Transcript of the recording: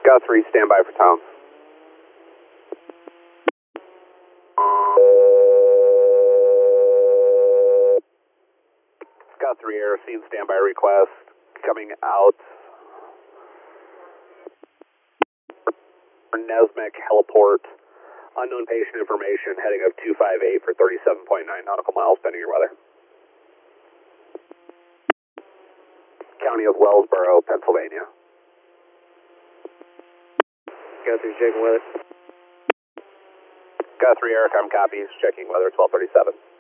Guthrie, stand by for Tom. Guthrie Air, scene standby request. Coming out. Nesmec Heliport. Unknown patient information, heading of 258 for 37.9 nautical miles, pending your weather. County of Wellsboro, Pennsylvania. Guthrie, checking weather. Guthrie Aircom copies, checking weather 1237.